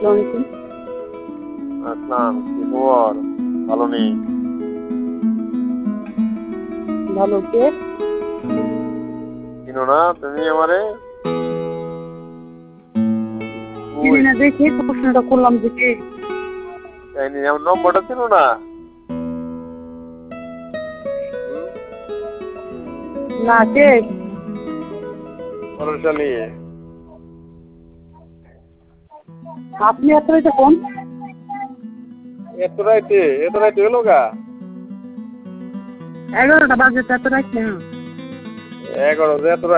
আলাইকুম। আসলাম, কি খবর? ভালো নেই? ভালো, কে? চিনো না তুমি আমারে? চিনি না দেখি প্রশ্নটা করলাম যে কে? আমার নম্বরটা চিনো না? হুম? না, কে? পরশালী। আপনি এত রাইতে ফোন? এত রাইতে হলো গা? 11টা বাজে, এত রাইতে না। 11 এত